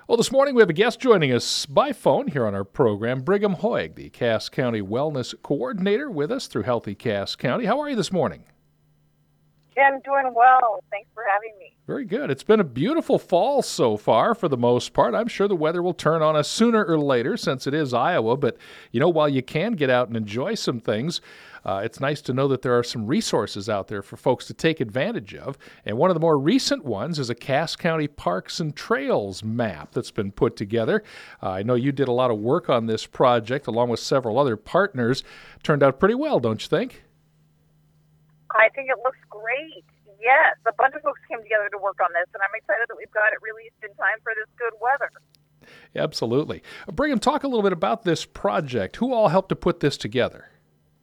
Well, this morning we have a guest joining us by phone here on our program, Brigham Hoig, the Cass County Wellness Coordinator, with us through Healthy Cass County. How are you this morning? Jen, doing well. Thanks for having me. Very good. It's been a beautiful fall so far for the most part. I'm sure the weather will turn on us sooner or later since it is Iowa. But, while you can get out and enjoy some things, it's nice to know that there are some resources out there for folks to take advantage of. And one of the more recent ones is a Cass County Parks and Trails map that's been put together. I know you did a lot of work on this project along with several other partners. Turned out pretty well, don't you think? I think it looks great. Yes, a bunch of folks came together to work on this, and I'm excited that we've got it released in time for this good weather. Absolutely. Brigham, talk a little bit about this project. Who all helped to put this together?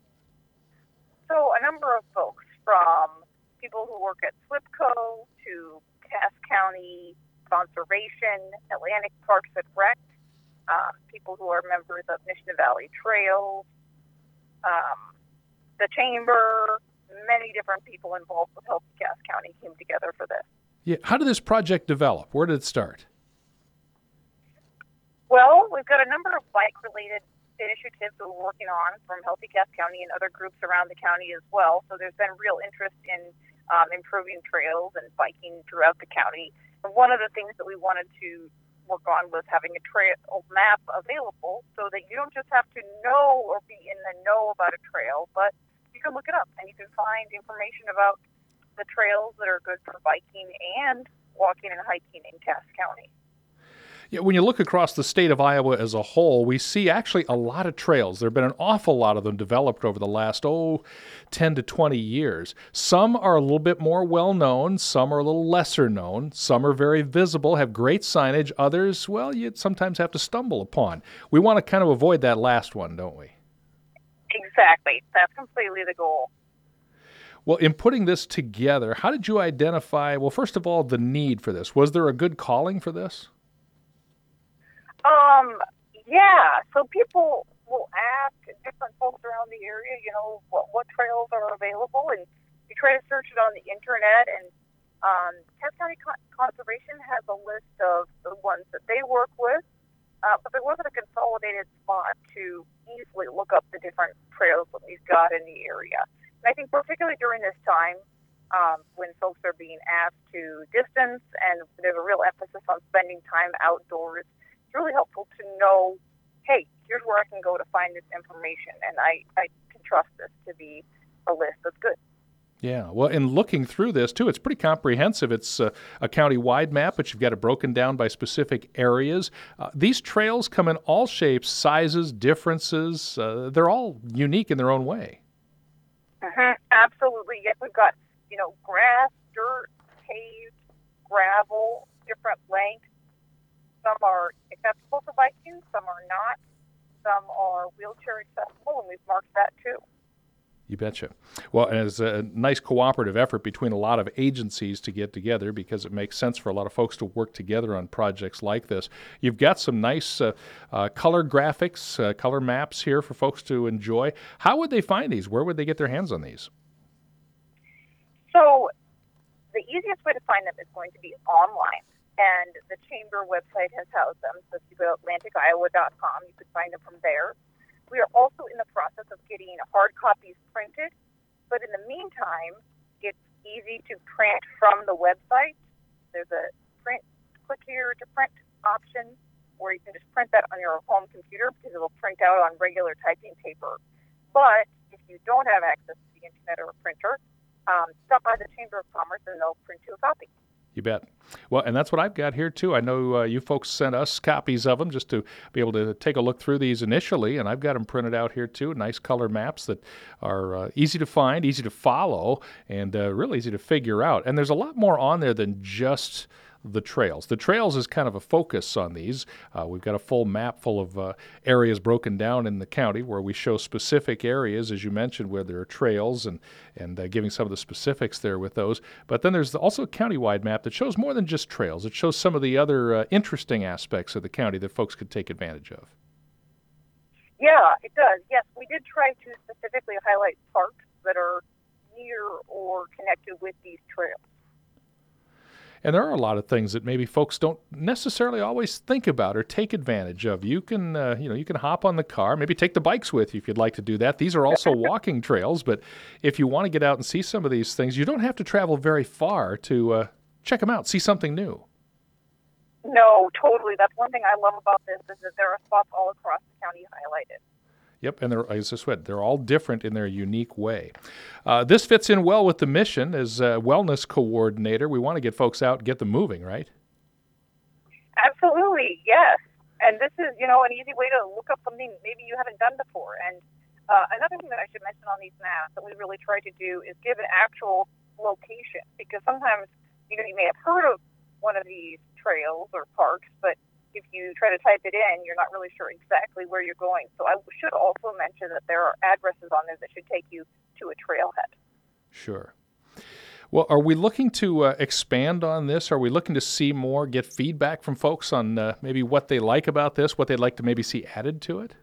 So a number of folks, from people who work at SWPCO to Cass County Conservation, Atlantic Parks and Rec, people who are members of Mission Valley Trails, the Chamber, many different people involved with Healthy Cass County came together for this. Yeah. How did this project develop? Where did it start? Well, we've got a number of bike-related initiatives that we're working on from Healthy Cass County and other groups around the county as well. So there's been real interest in improving trails and biking throughout the county. And one of the things that we wanted to work on was having a trail map available so that you don't just have to know or be in the know about a trail, but you can look it up and you can find information about the trails that are good for biking and walking and hiking in Cass County. Yeah, when you look across the state of Iowa as a whole, we see actually a lot of trails. There have been an awful lot of them developed over the last, 10 to 20 years. Some are a little bit more well-known. Some are a little lesser known. Some are very visible, have great signage. Others, well, you sometimes have to stumble upon. We want to kind of avoid that last one, don't we? Exactly. That's completely the goal. Well, in putting this together, how did you identify, well, first of all, the need for this? Was there a good calling for this? Yeah. So people will ask different folks around the area, what trails are available, and you try to search it on the internet. And Cass County Conservation has a list of the ones that they work with, but there wasn't a consolidated spot to easily look up the different trails that we've got in the area. And I think particularly during this time, when folks are being asked to distance and there's a real emphasis on spending time outdoors, it's really helpful to know, hey, here's where I can go to find this information, and I can trust this to be a list that's good. Yeah, well, in looking through this, too, it's pretty comprehensive. It's a county-wide map, but you've got it broken down by specific areas. These trails come in all shapes, sizes, differences. They're all unique in their own way. Absolutely. Yes, we've got, grass, dirt, paved, gravel, different lengths. Some are accessible for biking, some are not. Some are wheelchair accessible, and we've marked that too. You betcha. Well, and it's a nice cooperative effort between a lot of agencies to get together because it makes sense for a lot of folks to work together on projects like this. You've got some nice color graphics, color maps here for folks to enjoy. How would they find these? Where would they get their hands on these? So the easiest way to find them is going to be online. And the Chamber website has housed them. So if you go to AtlanticIowa.com, you could find them from there. We are also in the process of getting hard copies printed. But in the meantime, it's easy to print from the website. There's a click here to print option where you can just print that on your home computer because it will print out on regular typing paper. But if you don't have access to the internet or a printer, stop by the Chamber of Commerce and they'll print you a copy. You bet. Well, and that's what I've got here, too. I know you folks sent us copies of them just to be able to take a look through these initially, and I've got them printed out here, too. Nice color maps that are easy to find, easy to follow, and really easy to figure out. And there's a lot more on there than just the trails. The trails is kind of a focus on these. We've got a full map full of areas broken down in the county where we show specific areas, as you mentioned, where there are trails and giving some of the specifics there with those. But then there's also a county-wide map that shows more than just trails. It shows some of the other interesting aspects of the county that folks could take advantage of. Yeah, it does. Yes, we did try to specifically highlight parks that are near or connected with these trails. And there are a lot of things that maybe folks don't necessarily always think about or take advantage of. You can, you can hop on the car, maybe take the bikes with you if you'd like to do that. These are also walking trails, but if you want to get out and see some of these things, you don't have to travel very far to check them out, see something new. No, totally. That's one thing I love about this is that there are spots all across the county highlighted. Yep, and as I said, they're all different in their unique way. This fits in well with the mission as a wellness coordinator. We want to get folks out and get them moving, right? Absolutely, yes. And this is, an easy way to look up something maybe you haven't done before. And another thing that I should mention on these maps that we really try to do is give an actual location, because sometimes, you may have heard of one of these trails or parks, but if you try to type it in, you're not really sure exactly where you're going. So I should also mention that there are addresses on there that should take you to a trailhead. Sure. Well, are we looking to expand on this? Are we looking to see more, get feedback from folks on maybe what they like about this, what they'd like to maybe see added to it?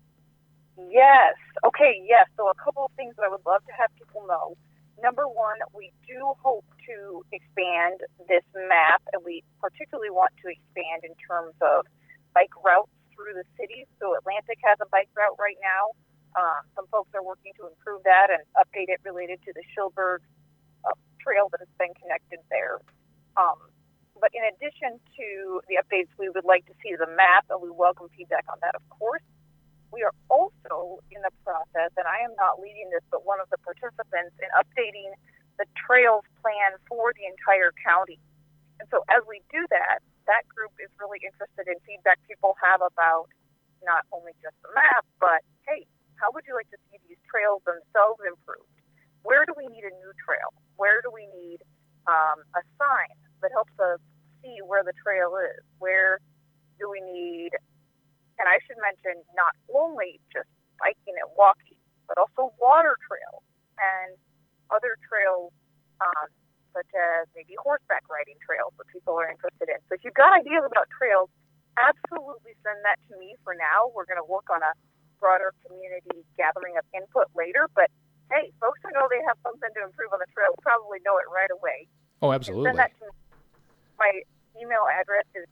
Yes. Okay, yes. So a couple of things that I would love to have people know. Number one, we do hope to expand this map, and we particularly want to expand in terms of bike routes through the city. So Atlantic has a bike route right now. Some folks are working to improve that and update it related to the Schilberg trail that has been connected there. But in addition to the updates, we would like to see the map, and we welcome feedback on that, of course. We are also in the process, and I am not leading this, but one of the participants in updating the trails plan for the entire county. And so as we do that, that group is really interested in feedback people have about not only just the map, but, hey, how would you like to see these trails themselves improved? Where do we need a new trail? Where do we need a sign that helps us see where the trail is? Where do we need... And I should mention not only just biking and walking, but also water trails and other trails such as maybe horseback riding trails that people are interested in. So if you've got ideas about trails, absolutely send that to me for now. We're going to work on a broader community gathering of input later. But, hey, folks who know they have something to improve on the trail will probably know it right away. Oh, absolutely. Send that to me. My email address is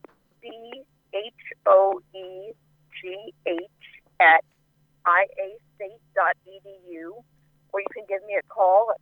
BHOEGH@iastate.edu, or you can give me a call at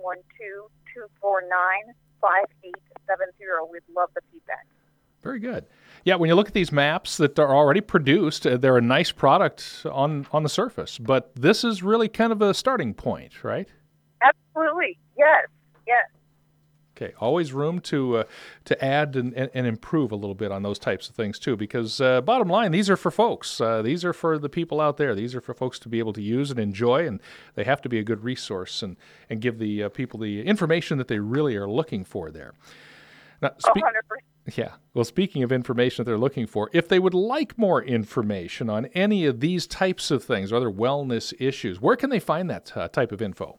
712-249-5870. We'd love the feedback. Very good. Yeah, when you look at these maps that are already produced, they're a nice product on the surface, but this is really kind of a starting point, right? Absolutely. Yes. Yes. Okay, always room to add and improve a little bit on those types of things too, because bottom line, these are for folks. These are for the people out there. These are for folks to be able to use and enjoy, and they have to be a good resource and give the people the information that they really are looking for there. Now, 100%. Yeah. Well, speaking of information that they're looking for, if they would like more information on any of these types of things, or other wellness issues, where can they find that type of info?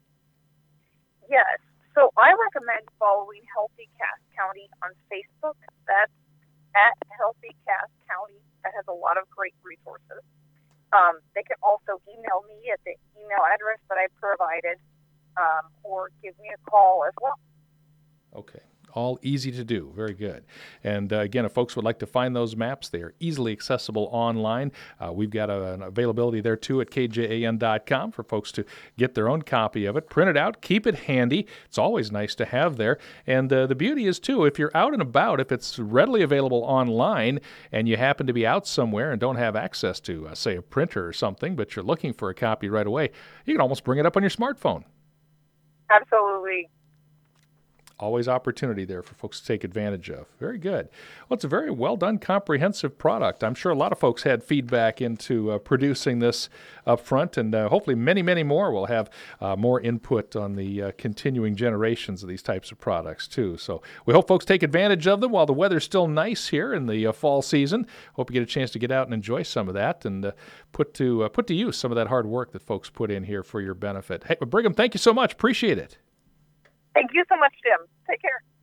Yes. So I recommend following Healthy Cass County on Facebook. That's at Healthy Cass County. That has a lot of great resources. They can also email me at the email address that I provided, or give me a call as well. Okay. All easy to do. Very good. And again, if folks would like to find those maps, they are easily accessible online. We've got an availability there too at kjan.com for folks to get their own copy of it, print it out, keep it handy. It's always nice to have there. And the beauty is too, if you're out and about, if it's readily available online and you happen to be out somewhere and don't have access to, say, a printer or something, but you're looking for a copy right away, you can almost bring it up on your smartphone. Absolutely. Always opportunity there for folks to take advantage of. Very good. Well, it's a very well-done, comprehensive product. I'm sure a lot of folks had feedback into producing this up front, and hopefully many, many more will have more input on the continuing generations of these types of products, too. So we hope folks take advantage of them while the weather's still nice here in the fall season. Hope you get a chance to get out and enjoy some of that and put to use some of that hard work that folks put in here for your benefit. Hey, Brigham, thank you so much. Appreciate it. Thank you so much, Jim. Take care.